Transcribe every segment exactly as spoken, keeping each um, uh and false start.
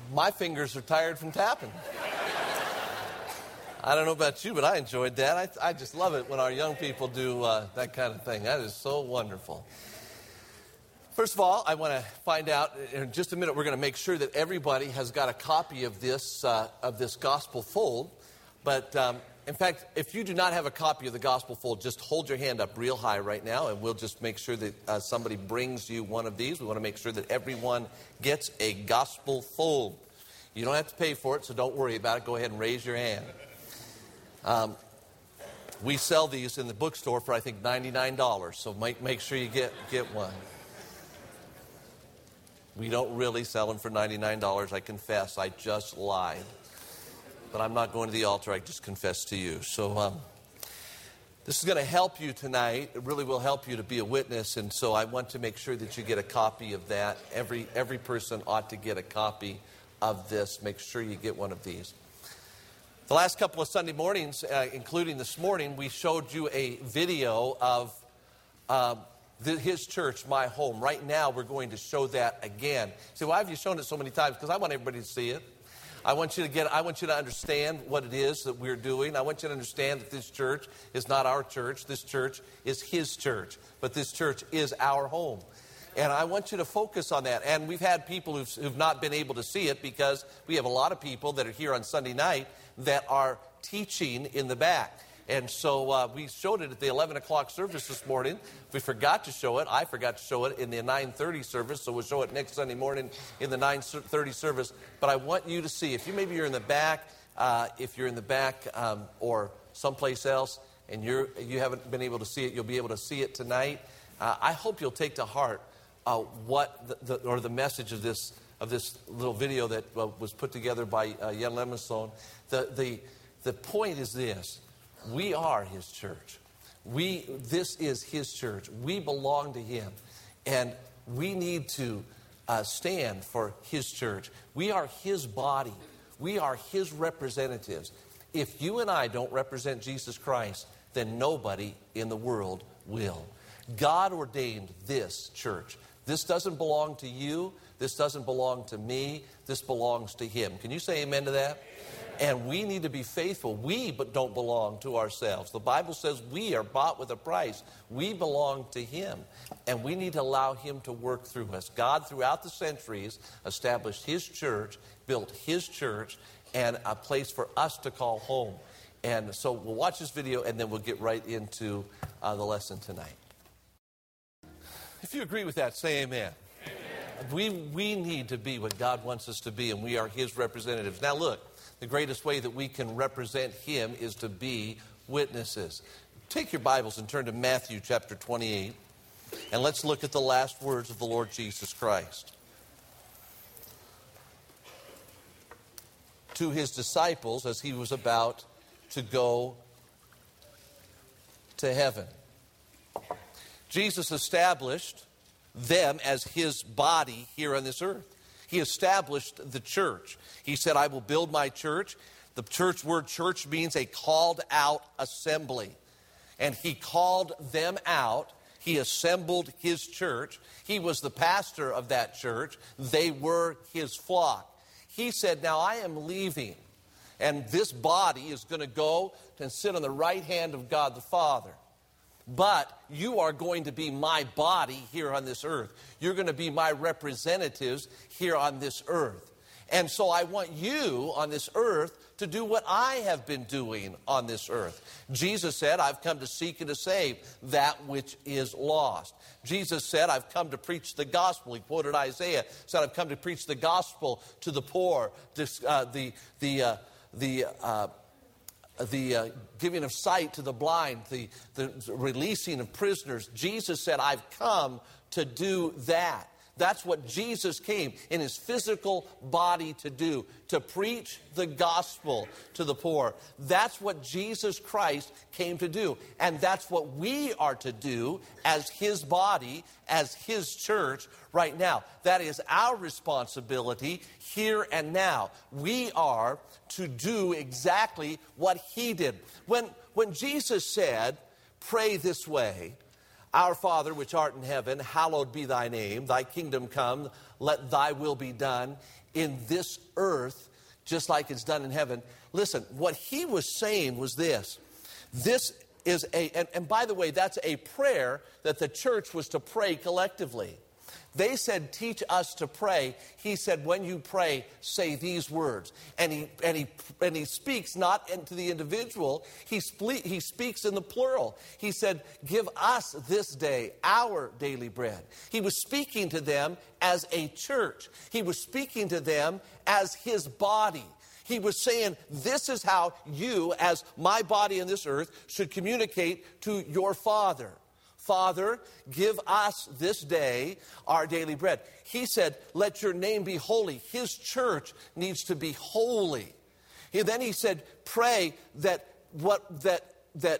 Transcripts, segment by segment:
My fingers are tired from tapping. I don't know about you, but I enjoyed that. I, I just love it when our young people do uh, that kind of thing. That is so wonderful. First of all, I want to find out, in just a minute, we're going to make sure that everybody has got a copy of this uh, of this Gospel Fold. But, um, in fact, if you do not have a copy of the Gospel Fold, just hold your hand up real high right now, and we'll just make sure that uh, somebody brings you one of these. We want to make sure that everyone gets a Gospel Fold. You don't have to pay for it, so don't worry about it. Go ahead and raise your hand. Um, we sell these in the bookstore for, I think, ninety-nine dollars, so make, make sure you get, get one. We don't really sell them for ninety-nine dollars. I confess, I just lied. But I'm not going to the altar. I just confess to you. So um, this is going to help you tonight. It really will help you to be a witness. And so I want to make sure that you get a copy of that. Every, every person ought to get a copy of this. Make sure you get one of these. The last couple of Sunday mornings, uh, including this morning, we showed you a video of Uh, The, his church, my home. Right now, we're going to show that again. See, why have you shown it so many times? Because I want everybody to see it. I want you to get. I want you to understand what it is that we're doing. I want you to understand that this church is not our church. This church is his church. But this church is our home. And I want you to focus on that. And we've had people who've, who've not been able to see it because we have a lot of people that are here on Sunday night that are teaching in the back. And so uh, we showed it at the eleven o'clock service this morning. We forgot to show it. I forgot to show it in the nine thirty service, so we'll show it next Sunday morning in the nine thirty service. But I want you to see, if you maybe you're in the back, uh, if you're in the back um, or someplace else, and you're you haven't been able to see it, you'll be able to see it tonight. Uh, I hope you'll take to heart uh, what the, the, or the message of this of this little video that uh, was put together by uh, Jan Lemonson. The the the point is this. We are his church. We, this is his church. We belong to him. And we need to uh, stand for his church. We are his body. We are his representatives. If you and I don't represent Jesus Christ, then nobody in the world will. God ordained this church. This doesn't belong to you. This doesn't belong to me. This belongs to him. Can you say amen to that? And we need to be faithful. We but don't belong to ourselves. The Bible says we are bought with a price. We belong to him. And we need to allow him to work through us. God, throughout the centuries, established his church, built his church, and a place for us to call home. And so we'll watch this video, and then we'll get right into uh, the lesson tonight. If you agree with that, say amen. Amen. We, we need to be what God wants us to be, and we are his representatives. Now look. The greatest way that we can represent him is to be witnesses. Take your Bibles and turn to Matthew chapter twenty-eight, and let's look at the last words of the Lord Jesus Christ to his disciples as he was about to go to heaven. Jesus established them as his body here on this earth. He established the church. He said, I will build my church. The church word church means a called out assembly. And he called them out. He assembled his church. He was the pastor of that church. They were his flock. He said, now I am leaving. And this body is going to go and sit on the right hand of God the Father. But you are going to be my body here on this earth. You're going to be my representatives here on this earth. And so I want you on this earth to do what I have been doing on this earth. Jesus said, I've come to seek and to save that which is lost. Jesus said, I've come to preach the gospel. He quoted Isaiah, said, I've come to preach the gospel to the poor, this, uh, the, the, uh, the, uh, the uh, giving of sight to the blind, the, the releasing of prisoners. Jesus said, I've come to do that. That's what Jesus came in his physical body to do, to preach the gospel to the poor. That's what Jesus Christ came to do. And that's what we are to do as his body, as his church right now. That is our responsibility here and now. We are to do exactly what he did. When, when Jesus said, pray this way, Our Father, which art in heaven, hallowed be thy name. Thy kingdom come, let thy will be done in this earth, just like it's done in heaven. Listen, what he was saying was this. This is a, and, and by the way, that's a prayer that the church was to pray collectively. They said, teach us to pray. He said, when you pray, say these words. And he and he and he speaks not to the individual. He sple- he speaks in the plural. He said, give us this day our daily bread. He was speaking to them as a church. He was speaking to them as his body. He was saying, this is how you, as my body in this earth, should communicate to your Father. Father, give us this day our daily bread. He said, let your name be holy. His church needs to be holy. And then he said, pray that what that that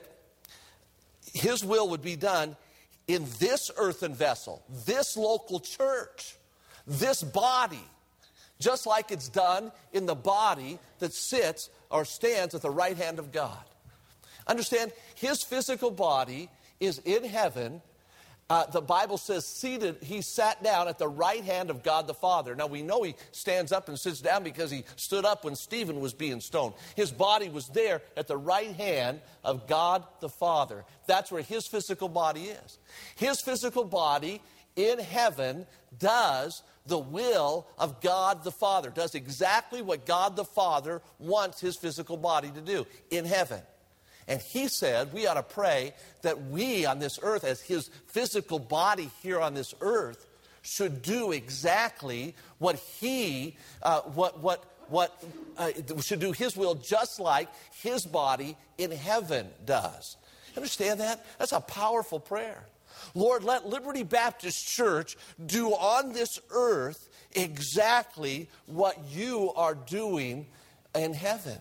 his will would be done in this earthen vessel, this local church, this body, just like it's done in the body that sits or stands at the right hand of God. Understand, his physical body is in heaven. Uh, the Bible says seated, he sat down at the right hand of God the Father. Now we know he stands up and sits down because he stood up when Stephen was being stoned. His body was there at the right hand of God the Father. That's where his physical body is. His physical body in heaven does the will of God the Father, does exactly what God the Father wants his physical body to do in heaven. And he said we ought to pray that we on this earth, as his physical body here on this earth, should do exactly what he, uh, what, what, what uh, should do his will, just like his body in heaven does. Understand that? That's a powerful prayer. Lord, let Liberty Baptist Church do on this earth exactly what you are doing in heaven.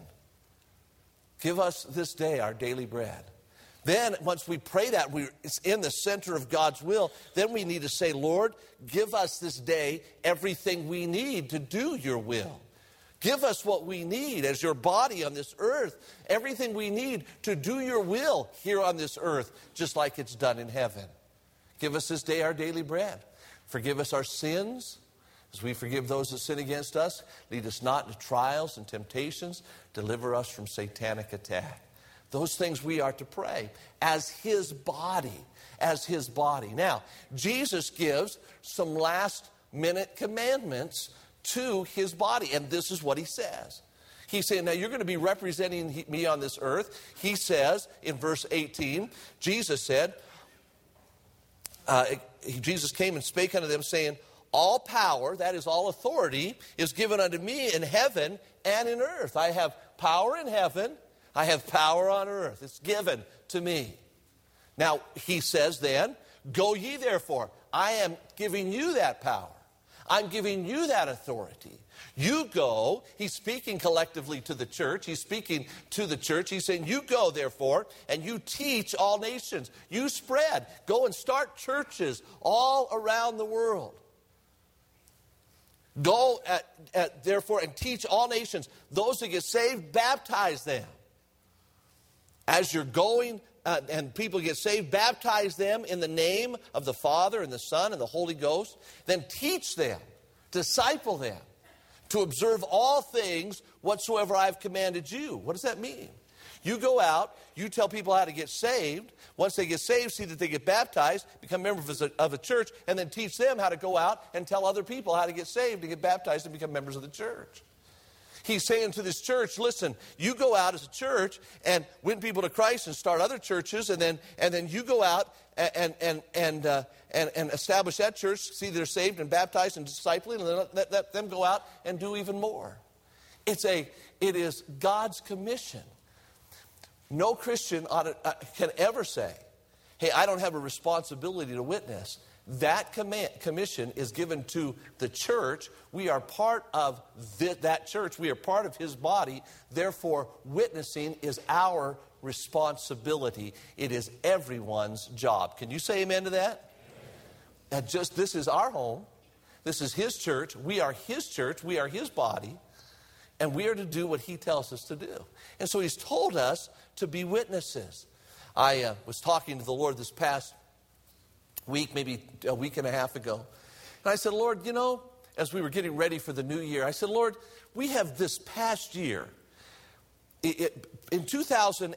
Give us this day our daily bread. Then, once we pray that, we, it's in the center of God's will, then we need to say, Lord, give us this day everything we need to do your will. Give us what we need as your body on this earth, everything we need to do your will here on this earth, just like it's done in heaven. Give us this day our daily bread. Forgive us our sins, as we forgive those that sin against us. Lead us not into trials and temptations. Deliver us from satanic attack. Those things we are to pray as his body, as his body. Now, Jesus gives some last minute commandments to his body, and this is what he says. He's saying, now you're going to be representing me on this earth. He says in verse eighteen, Jesus said, uh, Jesus came and spake unto them, saying, all power, that is all authority, is given unto me in heaven and in earth. I have power in heaven. I have power on earth. It's given to me. Now, he says then, go ye therefore. I am giving you that power. I'm giving you that authority. You go. He's speaking collectively to the church. He's speaking to the church. He's saying, you go therefore, and you teach all nations. You spread. Go and start churches all around the world. Go, at, at, therefore, and teach all nations. Those who get saved, baptize them. As you're going uh, and people get saved, baptize them in the name of the Father and the Son and the Holy Ghost. Then teach them, disciple them, to observe all things whatsoever I have commanded you. What does that mean? You go out, you tell people how to get saved. Once they get saved, see that they get baptized, become members of a, of a church, and then teach them how to go out and tell other people how to get saved, to get baptized, and become members of the church. He's saying to this church, listen, you go out as a church and win people to Christ and start other churches, and then and then you go out and and and uh, and, and establish that church, see they're saved and baptized and discipling, and then let, let them go out and do even more. It's a it is God's commission. No Christian ought to, uh, can ever say, hey, I don't have a responsibility to witness. That command, commission is given to the church. We are part of th- that church. We are part of his body. Therefore, witnessing is our responsibility. It is everyone's job. Can you say amen to that? That just this is our home. This is his church. We are his church. We are his body. And we are to do what he tells us to do. And so he's told us to be witnesses. I uh, was talking to the Lord this past week, maybe a week and a half ago. And I said, Lord, you know, as we were getting ready for the new year, I said, Lord, we have this past year. It, it, in two thousand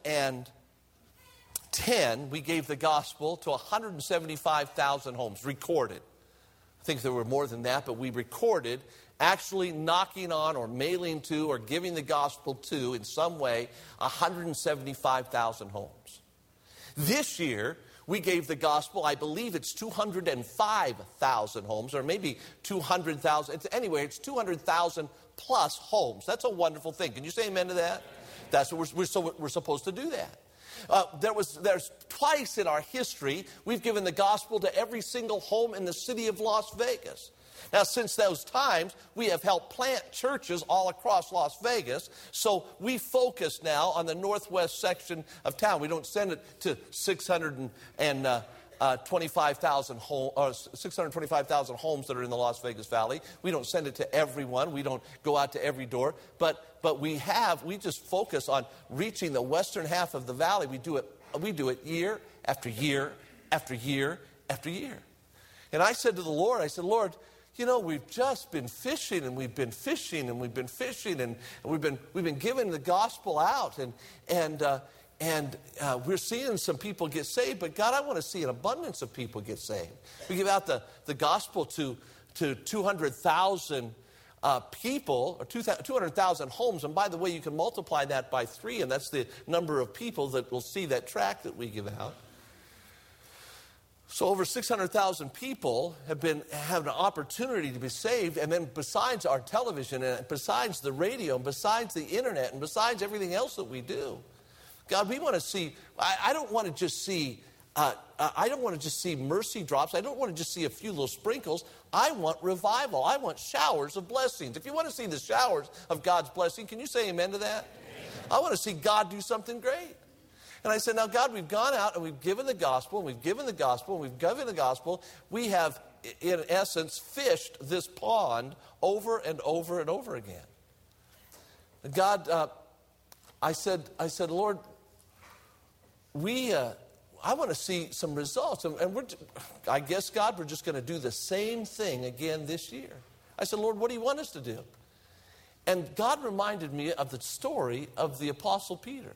ten, we gave the gospel to one hundred seventy-five thousand homes, recorded. I think there were more than that, but we recorded actually knocking on or mailing to or giving the gospel to, in some way, one hundred seventy-five thousand homes. This year, we gave the gospel, I believe it's two hundred five thousand homes, or maybe two hundred thousand. It's, anyway, it's two hundred thousand plus homes. That's a wonderful thing. Can you say amen to that? That's what we're, we're, so we're supposed to do that. Uh, there was, there's twice in our history, we've given the gospel to every single home in the city of Las Vegas. Now, since those times, we have helped plant churches all across Las Vegas. So we focus now on the northwest section of town. We don't send it to six hundred twenty-five thousand home, uh, six hundred twenty-five thousand homes that are in the Las Vegas Valley. We don't send it to everyone. We don't go out to every door. But but we have, we just focus on reaching the western half of the valley. We do it, we do it year after year after year after year. And I said to the Lord, I said, Lord, you know, we've just been fishing and we've been fishing and we've been fishing and we've been we've been giving the gospel out and and uh, and uh, we're seeing some people get saved. But God, I want to see an abundance of people get saved. We give out the, the gospel to to two hundred thousand uh, people or two hundred thousand homes. And by the way, you can multiply that by three, and that's the number of people that will see that tract that we give out. So over six hundred thousand people have been have an opportunity to be saved. And then besides our television and besides the radio and besides the internet and besides everything else that we do, God, we want to see, I, I don't want to just see, uh, uh, I don't want to just see mercy drops. I don't want to just see a few little sprinkles. I want revival. I want showers of blessings. If you want to see the showers of God's blessing, can you say amen to that? Amen. I want to see God do something great. And I said, now, God, we've gone out and we've given the gospel, and we've given the gospel, and we've given the gospel. We have, in essence, fished this pond over and over and over again. And God, uh, I said, I said, Lord, we, uh, I want to see some results. And, and we're, I guess, God, we're just going to do the same thing again this year. I said, Lord, what do you want us to do? And God reminded me of the story of the Apostle Peter,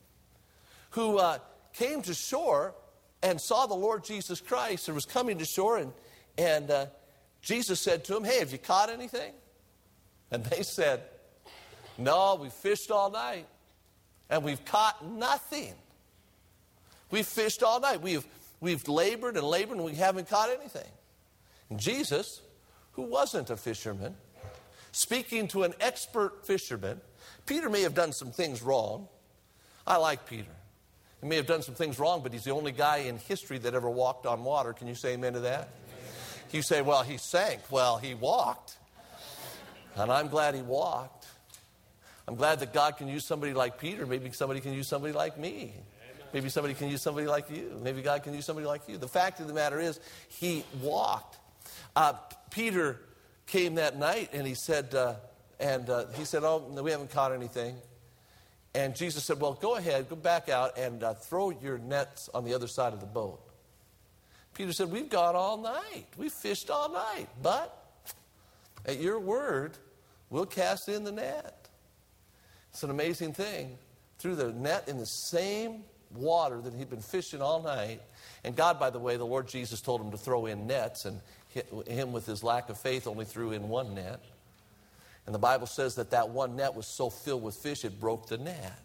who uh, came to shore and saw the Lord Jesus Christ and was coming to shore. And, and uh, Jesus said to him, hey, have you caught anything? And they said, no, we fished all night and we've caught nothing. We've fished all night. We've, we've labored and labored and we haven't caught anything. And Jesus, who wasn't a fisherman, speaking to an expert fisherman, Peter may have done some things wrong. I like Peter. He may have done some things wrong, but he's the only guy in history that ever walked on water. Can you say amen to that? You say, well, he sank. Well, he walked. And I'm glad he walked. I'm glad that God can use somebody like Peter. Maybe somebody can use somebody like me. Maybe somebody can use somebody like you. Maybe God can use somebody like you. The fact of the matter is, he walked. Uh, Peter came that night and he said, uh, and uh, he said, oh, no, we haven't caught anything. And Jesus said, well, go ahead, go back out and uh, throw your nets on the other side of the boat. Peter said, we've gone all night. We've fished all night. But at your word, we'll cast in the net. It's an amazing thing. Threw the net in the same water that he'd been fishing all night. And God, by the way, the Lord Jesus told him to throw in nets. And him, with his lack of faith, only threw in one net. And the Bible says that that one net was so filled with fish, it broke the net.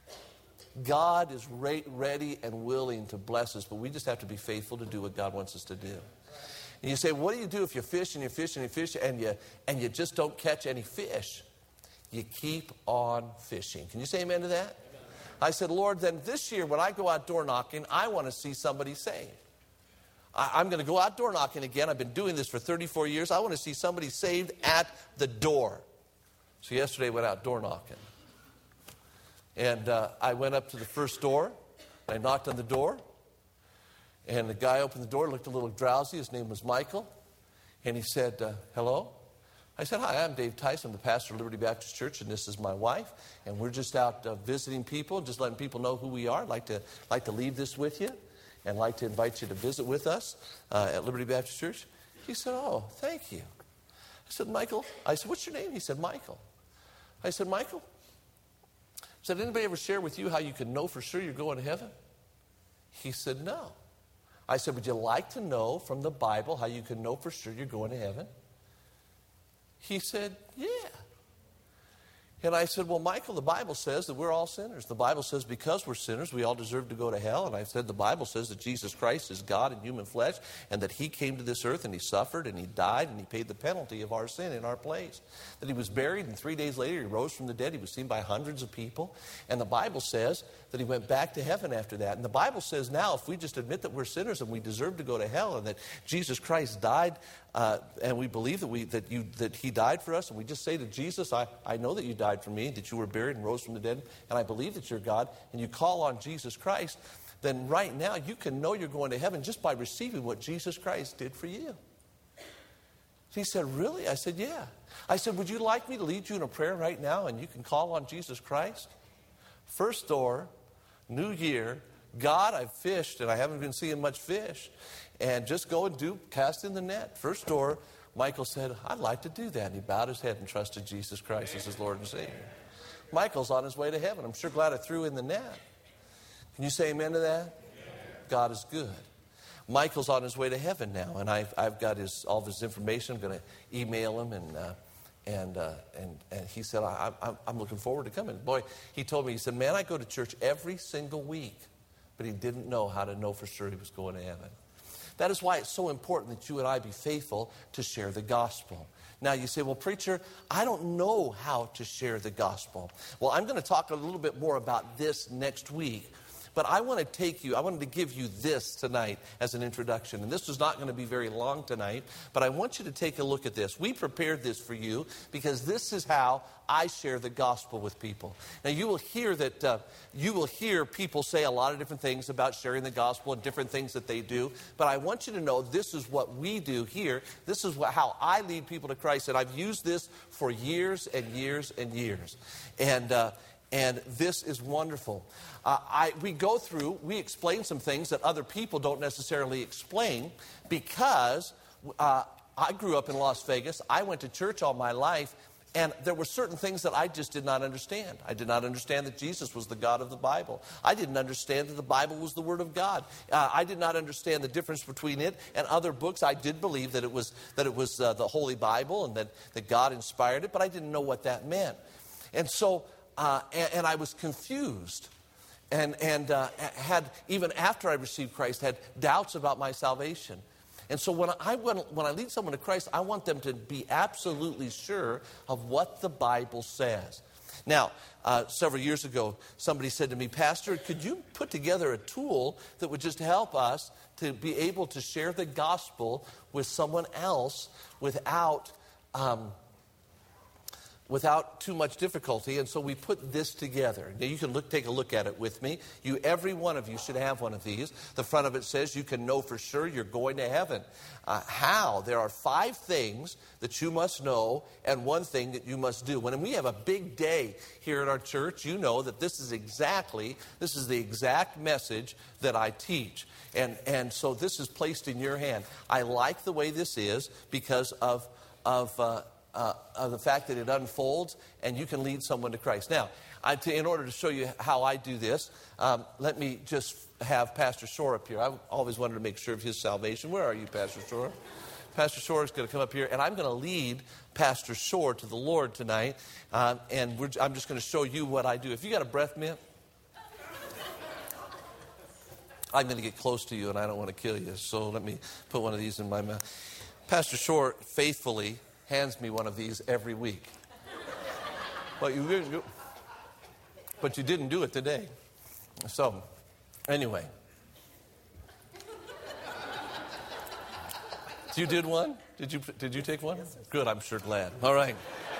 God is re- ready and willing to bless us, but we just have to be faithful to do what God wants us to do. And you say, what do you do if you fish and you fish and you fish and you, and you just don't catch any fish? You keep on fishing. Can you say amen to that? Amen. I said, Lord, then this year when I go out door knocking, I want to see somebody saved. I, I'm going to go out door knocking again. I've been doing this for thirty-four years. I want to see somebody saved at the door. So yesterday I went out door knocking. And uh, I went up to the first door. I knocked on the door. And the guy opened the door, looked a little drowsy. His name was Michael. And he said, uh, hello. I said, hi, I'm Dave Tyson. I'm the pastor of Liberty Baptist Church, and this is my wife. And we're just out uh, visiting people, just letting people know who we are. I'd like to, like to leave this with you. and like to invite you to visit with us uh, at Liberty Baptist Church. He said, oh, thank you. I said, Michael. I said, what's your name? He said, Michael. I said, Michael. I said, anybody ever share with you how you can know for sure you're going to heaven? He said, no. I said, would you like to know from the Bible how you can know for sure you're going to heaven? He said, yeah. And I said, well, Michael, the Bible says that we're all sinners. The Bible says because we're sinners, we all deserve to go to hell. And I said, the Bible says that Jesus Christ is God in human flesh and that he came to this earth and he suffered and he died and he paid the penalty of our sin in our place. That he was buried and three days later he rose from the dead. He was seen by hundreds of people. And the Bible says that he went back to heaven after that. And the Bible says now if we just admit that we're sinners and we deserve to go to hell and that Jesus Christ died uh, and we believe that we that you that he died for us and we just say to Jesus, I, I know that you died for me, that you were buried and rose from the dead, and I believe that you're God, and you call on Jesus Christ, then right now you can know you're going to heaven just by receiving what Jesus Christ did for you. He said, really? I said, yeah. I said, would you like me to lead you in a prayer right now and you can call on Jesus Christ? First door, new year, God, I've fished and I haven't been seeing much fish. And just go and do, cast in the net. First door, Michael said, I'd like to do that. And he bowed his head and trusted Jesus Christ as his Lord and Savior. Michael's on his way to heaven. I'm sure glad I threw in the net. Can you say amen to that? God is good. Michael's on his way to heaven now, and I've, I've got his all of his information. I'm going to email him, and uh, and uh, and and he said, I, I'm, I'm looking forward to coming. Boy, he told me, he said, man, I go to church every single week, but he didn't know how to know for sure he was going to heaven. That is why it's so important that you and I be faithful to share the gospel. Now you say, well, preacher, I don't know how to share the gospel. Well, I'm going to talk a little bit more about this next week. But I want to take you, I wanted to give you this tonight as an introduction. And this is not going to be very long tonight, but I want you to take a look at this. We prepared this for you because this is how I share the gospel with people. Now you will hear that, uh, you will hear people say a lot of different things about sharing the gospel and different things that they do. But I want you to know this is what we do here. This is what, how I lead people to Christ. And I've used this for years and years and years. And, uh, And this is wonderful. Uh, I, we go through, we explain some things that other people don't necessarily explain because uh, I grew up in Las Vegas. I went to church all my life, and there were certain things that I just did not understand. I did not understand that Jesus was the God of the Bible. I didn't understand that the Bible was the Word of God. Uh, I did not understand the difference between it and other books. I did believe that it was that it was uh, the Holy Bible and that, that God inspired it, but I didn't know what that meant. And so Uh, and, and I was confused and, and uh, had, even after I received Christ, had doubts about my salvation. And so when I, when, when I lead someone to Christ, I want them to be absolutely sure of what the Bible says. Now, uh, several years ago, somebody said to me, Pastor, could you put together a tool that would just help us to be able to share the gospel with someone else without Um, without too much difficulty, and so we put this together. Now you can look, take a look at it with me. You, every one of you should have one of these. The front of it says you can know for sure you're going to heaven. Uh, how? There are five things that you must know and one thing that you must do. When we have a big day here at our church, you know that this is exactly, this is the exact message that I teach. And, and so this is placed in your hand. I like the way this is because of, of uh, Uh, of the fact that it unfolds and you can lead someone to Christ. Now, I, to, in order to show you how I do this, um, let me just have Pastor Shore up here. I've always wanted to make sure of his salvation. Where are you, Pastor Shore? Pastor Shore is going to come up here, and I'm going to lead Pastor Shore to the Lord tonight, um, and we're, I'm just going to show you what I do. If you got a breath mint, I'm going to get close to you, and I don't want to kill you, so let me put one of these in my mouth. Pastor Shore faithfully hands me one of these every week. But you didn't do, but you didn't do it today. So, anyway. You did one? Did you did you take one? Yes, good, I'm sure glad. All right.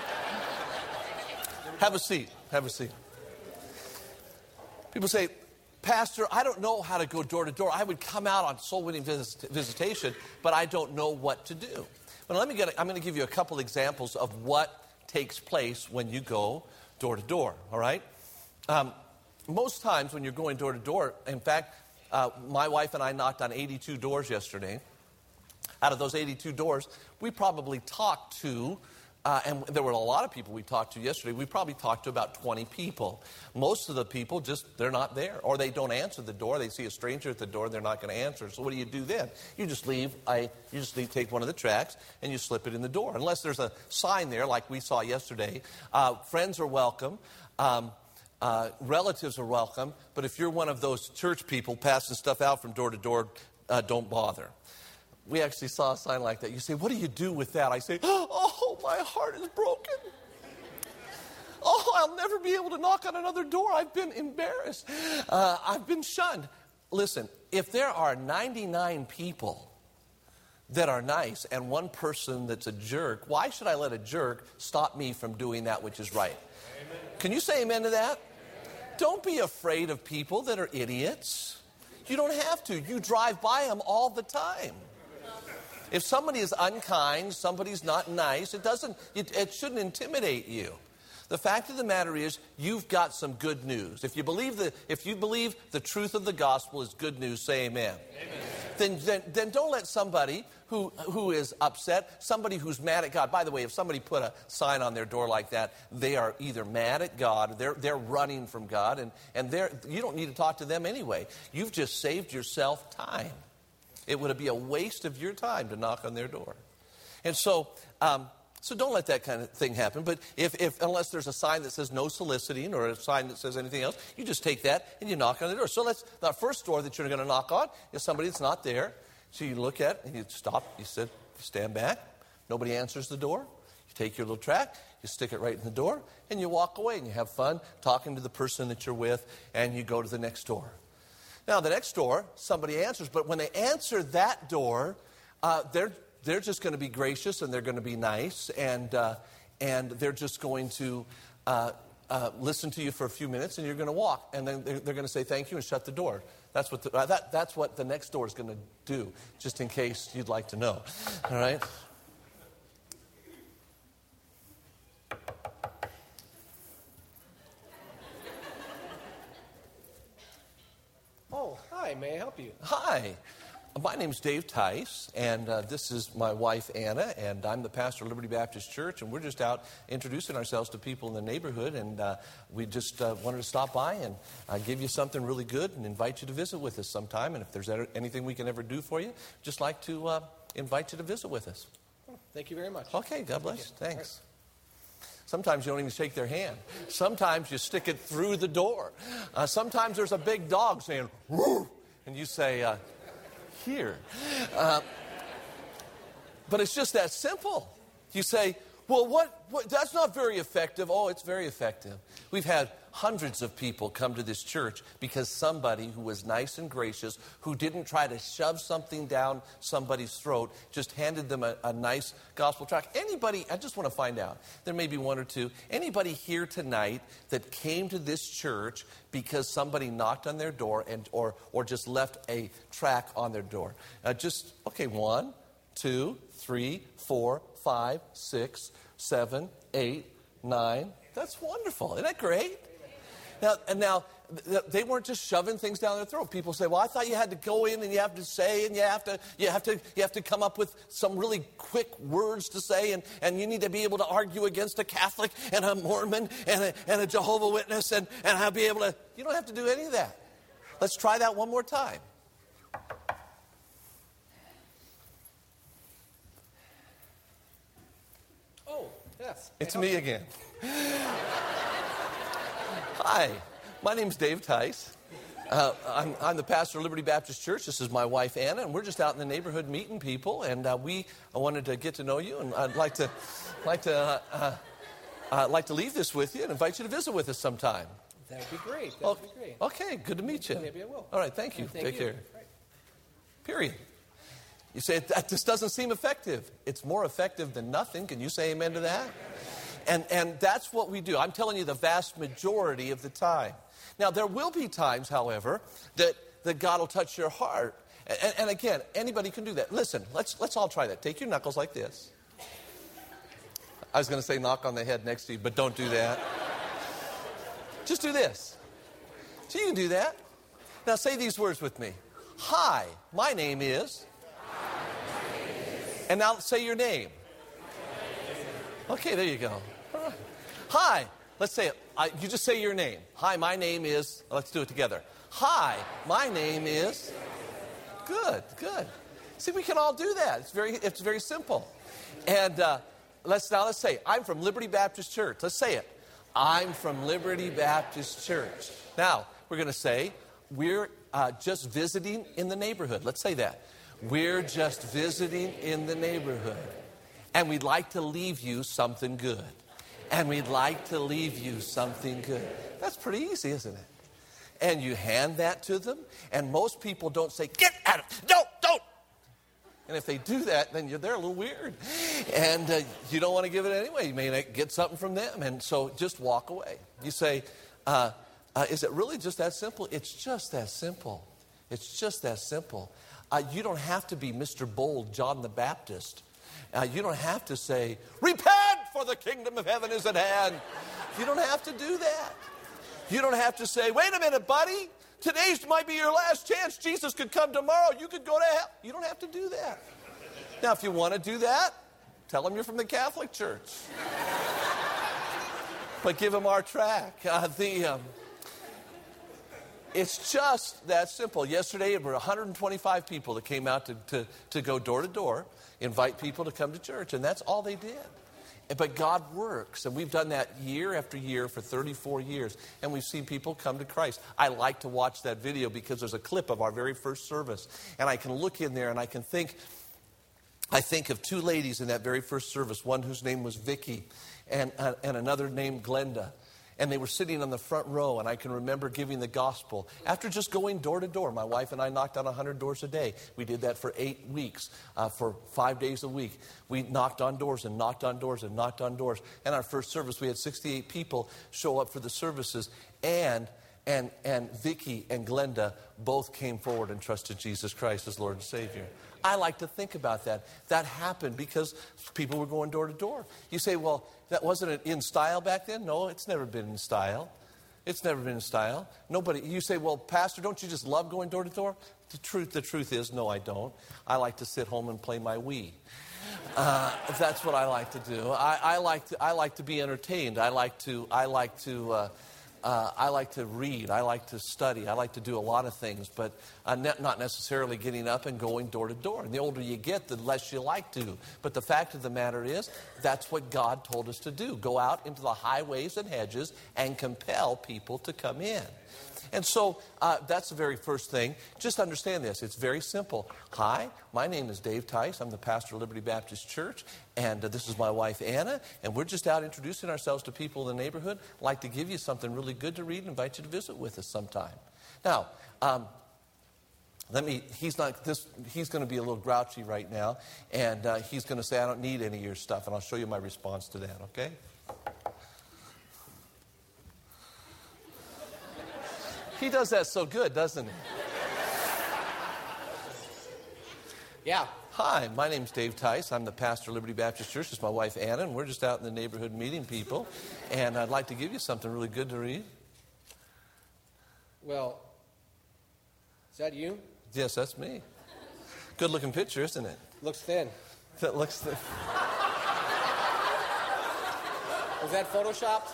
Have a seat. Have a seat. People say, Pastor, I don't know how to go door to door. I would come out on soul winning visit, visitation, but I don't know what to do. Well, let me get. I'm going to give you a couple examples of what takes place when you go door to door. All right. Um, most times when you're going door to door, in fact, uh, my wife and I knocked on eighty-two doors yesterday. Out of those eighty-two doors, we probably talked to, uh, and there were a lot of people we talked to yesterday, we probably talked to about twenty people. Most of the people just, they're not there, or they don't answer the door. They see a stranger at the door, they're not going to answer. So what do you do then? You just leave, I, you just leave, take one of the tracts, and you slip it in the door. Unless there's a sign there, like we saw yesterday. Uh, friends are welcome. Um, uh, relatives are welcome. But if you're one of those church people passing stuff out from door to door, uh, don't bother. We actually saw a sign like that. You say, what do you do with that? I say, oh, my heart is broken. Oh, I'll never be able to knock on another door. I've been embarrassed. Uh, I've been shunned. Listen, if there are ninety-nine people that are nice and one person that's a jerk, why should I let a jerk stop me from doing that which is right? Amen. Can you say amen to that? Amen. Don't be afraid of people that are idiots. You don't have to. You drive by them all the time. If somebody is unkind, somebody's not nice, it doesn't, it, it shouldn't intimidate you. The fact of the matter is, you've got some good news. If you believe the, if you believe the truth of the gospel is good news, say amen. Amen. Then, then, then don't let somebody who, who is upset, somebody who's mad at God. By the way, if somebody put a sign on their door like that, they are either mad at God, they're, they're running from God, and, and they're, you don't need to talk to them anyway. You've just saved yourself time. It would be a waste of your time to knock on their door. And so, um, so don't let that kind of thing happen. But if, if unless there's a sign that says no soliciting or a sign that says anything else, you just take that and you knock on the door. So let's, the first door that you're going to knock on is somebody that's not there. So you look at it and you stop, you sit, you stand back. Nobody answers the door. You take your little tract, you stick it right in the door, and you walk away and you have fun talking to the person that you're with, and you go to the next door. Now, the next door, somebody answers, but when they answer that door, uh, they're they're just going to be gracious and they're going to be nice, and uh, and they're just going to uh, uh, listen to you for a few minutes, and you're going to walk, and then they're, they're going to say thank you and shut the door. That's what the, uh, that that's what the next door is going to do, just in case you'd like to know. All right. Oh, hi. May I help you? Hi. My name's Dave Tice, and uh, this is my wife, Anna, and I'm the pastor of Liberty Baptist Church, and we're just out introducing ourselves to people in the neighborhood, and uh, we just uh, wanted to stop by and uh, give you something really good and invite you to visit with us sometime, and if there's anything we can ever do for you, just like to uh, invite you to visit with us. Thank you very much. Okay, God bless. Thanks. Sometimes you don't even shake their hand. Sometimes you stick it through the door. Uh, sometimes there's a big dog saying, "Woo," and you say, uh, here. Uh, but it's just that simple. You say, well, what, what? That's not very effective. Oh, it's very effective. We've had hundreds of people come to this church because somebody who was nice and gracious, who didn't try to shove something down somebody's throat, just handed them a, a nice gospel tract. Anybody, I just want to find out, there may be one or two, anybody here tonight that came to this church because somebody knocked on their door and or or just left a tract on their door? Uh, just, okay, one, two, three, four, five, six, seven, eight, nine. That's wonderful. Isn't that great? Now, and now, they weren't just shoving things down their throat. People say, well, I thought you had to go in and you have to say and you have to you have to you have to come up with some really quick words to say, and, and you need to be able to argue against a Catholic and a Mormon and a, and a Jehovah's Witness and, and I'll be able to. You don't have to do any of that. Let's try that one more time. Oh, yes. It's me again. Hi, my name's Dave Tice. Uh, I'm, I'm the pastor of Liberty Baptist Church. This is my wife, Anna, and we're just out in the neighborhood meeting people, and uh, we I wanted to get to know you, and I'd like to like to uh, uh, uh, like to leave this with you and invite you to visit with us sometime. That would be great. That would be great. Okay, good to meet you. Maybe I will. All right, thank you. Thank Take you. care. Right. Period. You say, that just doesn't seem effective. It's more effective than nothing. Can you say amen to that? And and that's what we do. I'm telling you the vast majority of the time. Now, there will be times, however, that, that God will touch your heart. And, and again, anybody can do that. Listen, let's let's all try that. Take your knuckles like this. I was going to say knock on the head next to you, but don't do that. Just do this. So you can do that. Now say these words with me. Hi, my name is. And now say your name. Okay, there you go. All right. Hi, let's say it. I, you just say your name. Hi, my name is. Let's do it together. Hi, my name is. Good, good. See, we can all do that. It's very, it's very simple. And uh, let's now let's say, I'm from Liberty Baptist Church. Let's say it. I'm from Liberty Baptist Church. Now, we're going to say, we're uh, just visiting in the neighborhood. Let's say that. We're just visiting in the neighborhood. And we'd like to leave you something good. And we'd like to leave you something good. That's pretty easy, isn't it? And you hand that to them. And most people don't say, get out of it. No, don't. And if they do that, then you're, they're a little weird. And uh, you don't want to give it anyway. You may get something from them. And so just walk away. You say, uh, uh, is it really just that simple? It's just that simple. It's just that simple. Uh, you don't have to be Mister Bold, John the Baptist. Uh, you don't have to say, repent, for the kingdom of heaven is at hand. You don't have to do that. You don't have to say, wait a minute, buddy. Today's might be your last chance. Jesus could come tomorrow. You could go to hell. You don't have to do that. Now, if you want to do that, tell them you're from the Catholic Church. But give them our track. Uh, the, um, it's just that simple. Yesterday, there were one hundred twenty-five people that came out to, to, to go door to door, invite people to come to church, and that's all they did. But God works, and we've done that year after year for thirty-four years, and we've seen people come to Christ. I like to watch that video because there's a clip of our very first service, and I can look in there and I can think, I think of two ladies in that very first service, one whose name was Vicky, and, uh, and another named Glenda. And they were sitting on the front row, and I can remember giving the gospel. After just going door to door, my wife and I knocked on one hundred doors a day. We did that for eight weeks, uh, for five days a week. We knocked on doors and knocked on doors and knocked on doors. And our first service, we had sixty-eight people show up for the services. And and and Vicky and Glenda both came forward and trusted Jesus Christ as Lord and Savior. I like to think about that. That happened because people were going door to door. You say, well, that wasn't in style back then? No, it's never been in style. It's never been in style. Nobody. You say, well, Pastor, don't you just love going door to door? The truth, the truth is, no, I don't. I like to sit home and play my Wii. Uh, that's what I like to do. I, I like to. I like to be entertained. I like to. I like to. Uh, Uh, I like to read. I like to study. I like to do a lot of things, but uh, ne- not necessarily getting up and going door to door. And the older you get, the less you like to. But the fact of the matter is, that's what God told us to do. Go out into the highways and hedges and compel people to come in. And so uh, that's the very first thing. Just understand this. It's very simple. Hi, my name is Dave Tice. I'm the pastor of Liberty Baptist Church. And uh, this is my wife, Anna. And we're just out introducing ourselves to people in the neighborhood. I'd like to give you something really good to read and invite you to visit with us sometime. Now, um, let me, he's not, this, he's going to be a little grouchy right now. And uh, he's going to say, I don't need any of your stuff. And I'll show you my response to that, okay? He does that so good, doesn't he? Yeah. Hi, my name's Dave Tice. I'm the pastor of Liberty Baptist Church. This is my wife, Anna, and we're just out in the neighborhood meeting people. And I'd like to give you something really good to read. Well, is that you? Yes, that's me. Good-looking picture, isn't it? Looks thin. That looks thin. Was that photoshopped?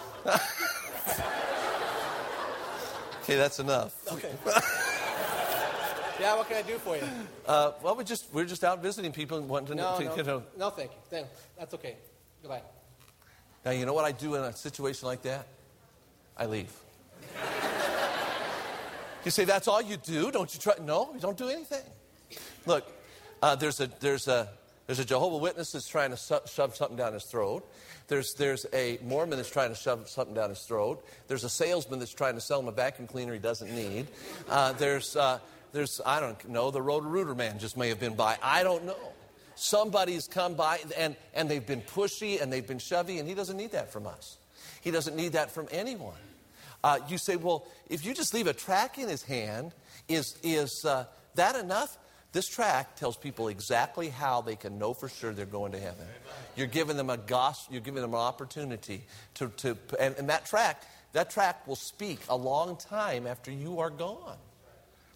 Okay, that's enough. Okay. Yeah, what can I do for you? Uh, well, we just we're just out visiting people and wanting to, No, to no, you know. no, thank you. Thank, that's okay. Goodbye. Now, you know what I do in a situation like that? I leave. You say, that's all you do? Don't you try? No, you don't do anything. Look, uh, there's a there's a there's a Jehovah's Witness that's trying to su- shove something down his throat. There's there's a Mormon that's trying to shove something down his throat. There's a salesman that's trying to sell him a vacuum cleaner he doesn't need. Uh, there's uh, there's I don't know, the Roto-Rooter man just may have been by. I don't know. Somebody's come by and and they've been pushy and they've been shovey, and he doesn't need that from us. He doesn't need that from anyone. Uh, you say, well, if you just leave a tract in his hand, is is uh, that enough? This tract tells people exactly how they can know for sure they're going to heaven. You're giving them a gospel, you're giving them an opportunity to, to and, and that tract, that tract will speak a long time after you are gone.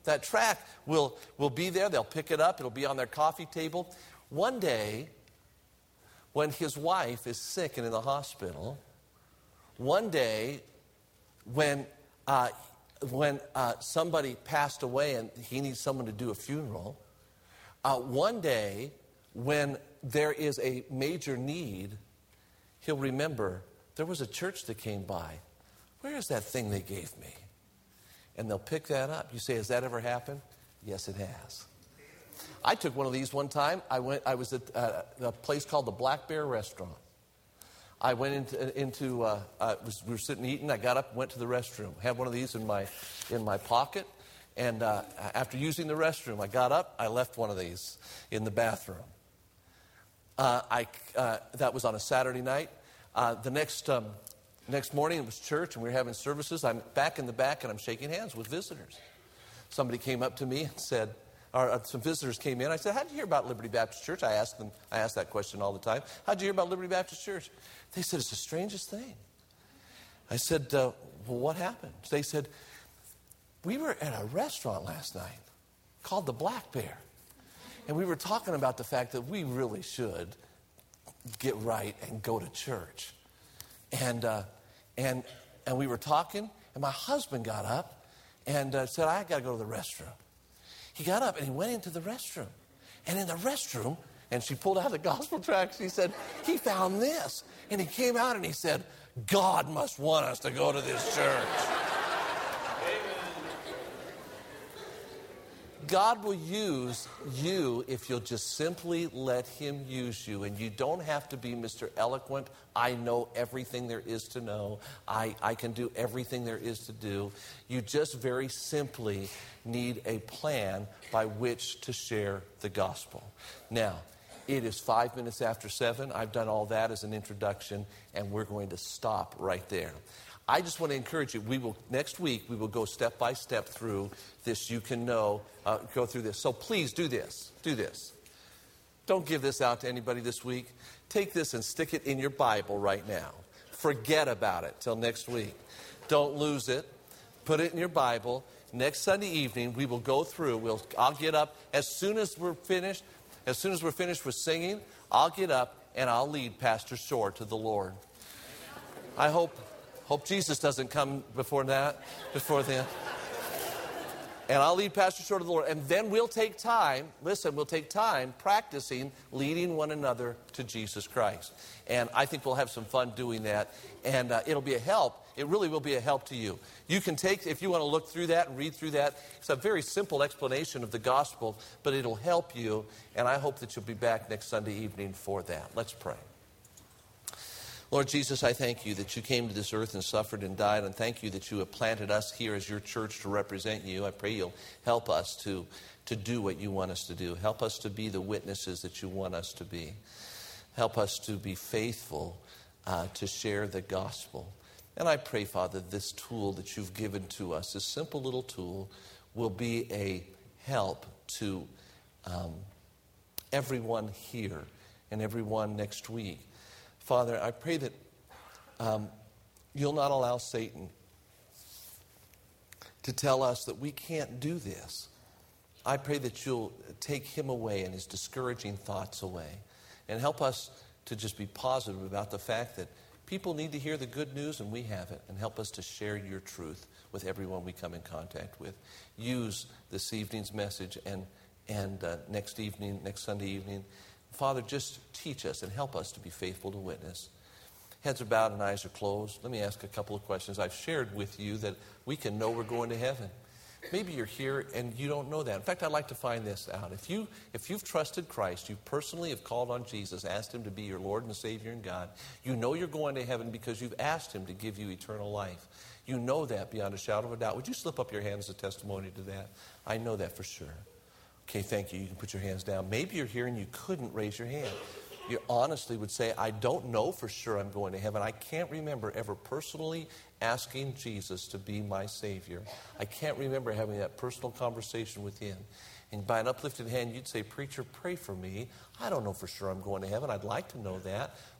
that tract will, will be there. They'll pick it up. It'll be on their coffee table. One day, when his wife is sick and in the hospital, one day when, uh, when uh, somebody passed away and he needs someone to do a funeral, uh, one day when there is a major need, he'll remember, there was a church that came by. Where is that thing they gave me? And they'll pick that up. You say, has that ever happened? Yes, it has. I took one of these one time. I went. I was at uh, a place called the Black Bear Restaurant. I went into, into uh, uh, was, we were sitting eating. I got up, went to the restroom. Had one of these in my, in my pocket. And uh, after using the restroom, I got up. I left one of these in the bathroom. Uh, I, uh, that was on a Saturday night. Uh, the next um, next morning, it was church, and we were having services. I'm back in the back, and I'm shaking hands with visitors. Somebody came up to me and said, or uh, some visitors came in. I said, how did you hear about Liberty Baptist Church? I asked them. I ask that question all the time. How did you hear about Liberty Baptist Church? They said, it's the strangest thing. I said, uh, well, what happened? They said, we were at a restaurant last night called the Black Bear. And we were talking about the fact that we really should get right and go to church. And uh, and and we were talking, and my husband got up and uh, said, I got to go to the restroom. He got up and he went into the restroom. And in the restroom, and she pulled out the gospel tract, she said, he found this. And he came out and he said, God must want us to go to this church. God will use you if you'll just simply let him use you. And you don't have to be Mister Eloquent. I know everything there is to know. I, I can do everything there is to do. You just very simply need a plan by which to share the gospel. Now, it is five minutes after seven. I've done all that as an introduction, and we're going to stop right there. I just want to encourage you. We will next week. We will go step by step through this. You can know uh, go through this. So please do this. Do this. Don't give this out to anybody this week. Take this and stick it in your Bible right now. Forget about it till next week. Don't lose it. Put it in your Bible. Next Sunday evening, we will go through. We'll. I'll get up as soon as we're finished. As soon as we're finished with singing, I'll get up and I'll lead Pastor Shore to the Lord. I hope. Hope Jesus doesn't come before that, before then. And I'll lead Pastor Short to the Lord. And then we'll take time, listen, we'll take time practicing leading one another to Jesus Christ. And I think we'll have some fun doing that. And uh, it'll be a help. It really will be a help to you. You can take, if you want to look through that and read through that, it's a very simple explanation of the gospel, but it'll help you. And I hope that you'll be back next Sunday evening for that. Let's pray. Lord Jesus, I thank you that you came to this earth and suffered and died, and thank you that you have planted us here as your church to represent you. I pray you'll help us to, to do what you want us to do. Help us to be the witnesses that you want us to be. Help us to be faithful uh, to share the gospel. And I pray, Father, this tool that you've given to us, this simple little tool, will be a help to um, everyone here and everyone next week. Father, I pray that um, you'll not allow Satan to tell us that we can't do this. I pray that you'll take him away and his discouraging thoughts away and help us to just be positive about the fact that people need to hear the good news and we have it, and help us to share your truth with everyone we come in contact with. Use this evening's message and, and uh, next evening, next Sunday evening. Father, just teach us and help us to be faithful to witness. Heads are bowed and eyes are closed. Let me ask a couple of questions. I've shared with you that we can know we're going to heaven. Maybe you're here and you don't know that. In fact, I'd like to find this out. If, you, if you've trusted Christ, you personally have called on Jesus, asked him to be your Lord and Savior and God, you know you're going to heaven because you've asked him to give you eternal life. You know that beyond a shadow of a doubt. Would you slip up your hand as a testimony to that? I know that for sure. Okay, thank you. You can put your hands down. Maybe you're here and you couldn't raise your hand. You honestly would say, I don't know for sure I'm going to heaven. I can't remember ever personally asking Jesus to be my Savior. I can't remember having that personal conversation with him. And by an uplifted hand, you'd say, preacher, pray for me. I don't know for sure I'm going to heaven. I'd like to know that.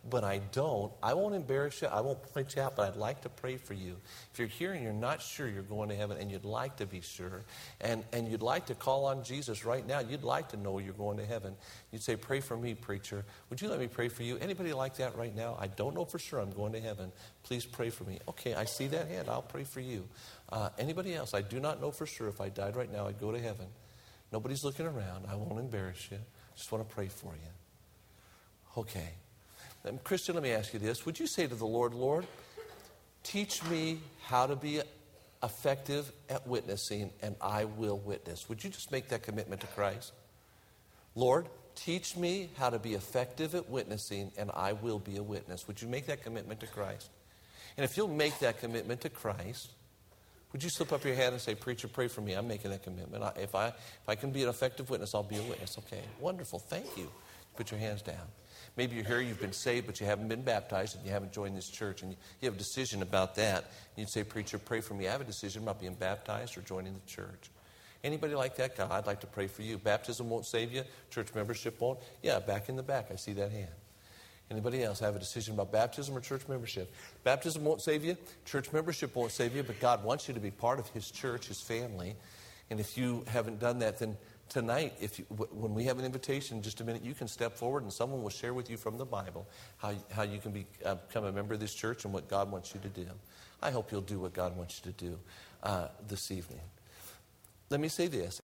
but I don't, I won't embarrass you. I won't point you out, but I'd like to pray for you. If you're here and you're not sure you're going to heaven and you'd like to be sure, and, and you'd like to call on Jesus right now, you'd like to know you're going to heaven, you'd say, pray for me, preacher. Would you let me pray for you? Anybody like that right now? I don't know for sure I'm going to heaven. Please pray for me. Okay, I see that hand. I'll pray for you. Uh, anybody else? I do not know for sure if I died right now, I'd go to heaven. Nobody's looking around. I won't embarrass you. Just want to pray for you. Okay. Um, Christian, let me ask you this. Would you say to the Lord, Lord, teach me how to be effective at witnessing, and I will witness. Would you just make that commitment to Christ? Lord, teach me how to be effective at witnessing, and I will be a witness. Would you make that commitment to Christ? And if you'll make that commitment to Christ, would you slip up your hand and say, preacher, pray for me. I'm making that commitment. I, if, I, if I can be an effective witness, I'll be a witness. Okay, wonderful. Thank you. Put your hands down. Maybe you're here, you've been saved, but you haven't been baptized, and you haven't joined this church, and you, you have a decision about that. You'd say, preacher, pray for me. I have a decision about being baptized or joining the church. Anybody like that? God, I'd like to pray for you. Baptism won't save you. Church membership won't. Yeah, back in the back, I see that hand. Anybody else have a decision about baptism or church membership? Baptism won't save you. Church membership won't save you, but God wants you to be part of His church, His family. And if you haven't done that, then tonight, if you, when we have an invitation in just a minute, you can step forward and someone will share with you from the Bible how, how you can be, uh, become a member of this church and what God wants you to do. I hope you'll do what God wants you to do uh, this evening. Let me say this.